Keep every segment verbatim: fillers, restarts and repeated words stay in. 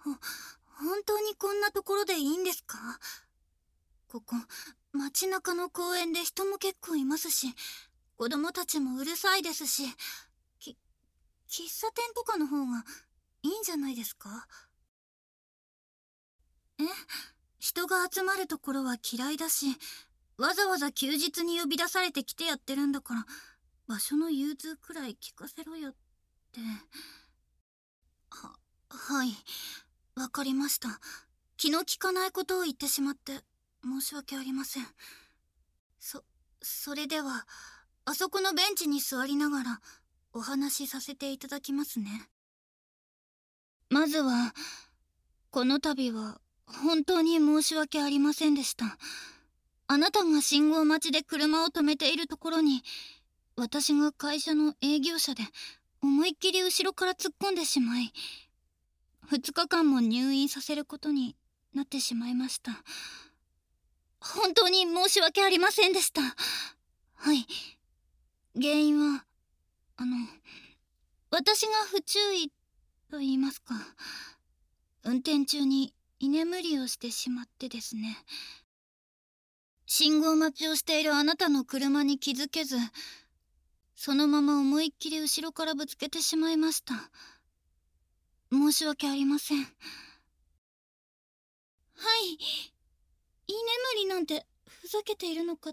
本当にこんなところでいいんですか？ここ、街中の公園で人も結構いますし、子供たちもうるさいですし、き、喫茶店とかの方がいいんじゃないですか？え？人が集まるところは嫌いだし、わざわざ休日に呼び出されて来てやってるんだから、場所の融通くらい聞かせろよって。は、はい。わかりました。気の利かないことを言ってしまって申し訳ありません。そ、それでは、あそこのベンチに座りながらお話しさせていただきますね。まずは、この度は本当に申し訳ありませんでした。あなたが信号待ちで車を止めているところに、私が会社の営業車で思いっきり後ろから突っ込んでしまい、ふつかかんも入院させることになってしまいました。本当に申し訳ありませんでした。はい。原因は、あの、私が不注意と言いますか、運転中に居眠りをしてしまってですね。信号待ちをしているあなたの車に気づけず、そのまま思いっきり後ろからぶつけてしまいました。申し訳ありません。はい。居眠りなんてふざけているのかって。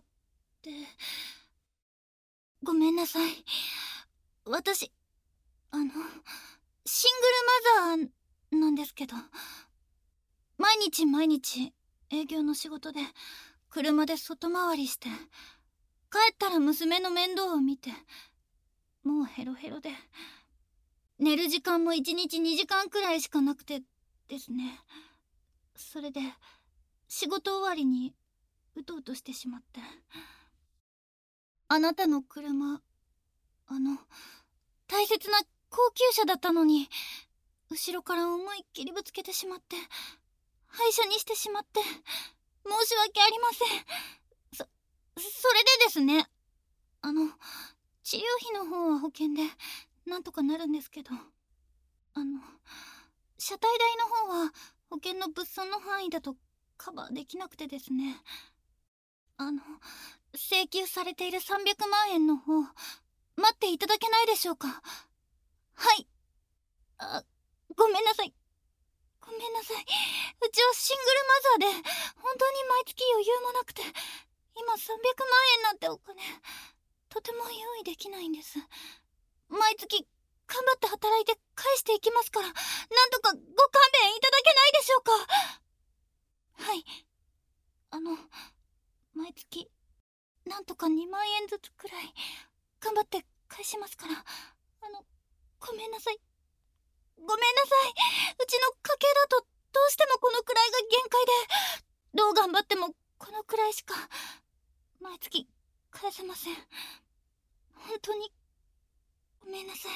ごめんなさい。私、あの、シングルマザーなんですけど、毎日毎日営業の仕事で車で外回りして、帰ったら娘の面倒を見て、もうヘロヘロで、寝る時間もいちにちにじかんくらいしかなくてですね。それで仕事終わりにうとうとしてしまって、あなたの車、あの大切な高級車だったのに、後ろから思いっきりぶつけてしまって、廃車にしてしまって、申し訳ありません。そ、それでですね、あの、治療費の方は保険でなんとかなるんですけど、あの、車体代の方は保険の物損の範囲だとカバーできなくてですね、あの、請求されているさんびゃくまんえんの方、待っていただけないでしょうか？はい。あ、ごめんなさい。ごめんなさい。うちはシングルマザーで、本当に毎月余裕もなくて、今さんびゃくまんえんなんてお金、とても用意できないんです。毎月、頑張って働いて返していきますから、なんとかご勘弁いただけないでしょうか？はい。あの、毎月、なんとかにまんえんずつくらい、頑張って返しますから、あの、ごめんなさい。ごめんなさい。うちの家計だとどうしてもこのくらいが限界で、どう頑張ってもこのくらいしか毎月返せません。本当にごめんなさい。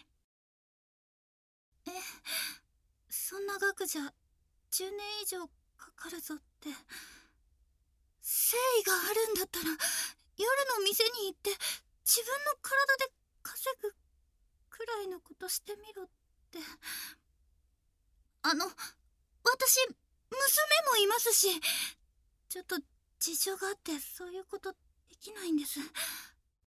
え、そんな額じゃじゅうねん以上かかるぞって。誠意があるんだったら夜の店に行って自分の体で稼ぐくらいのことしてみろって。あの、私、娘もいますし、ちょっと事情があってそういうことできないんです。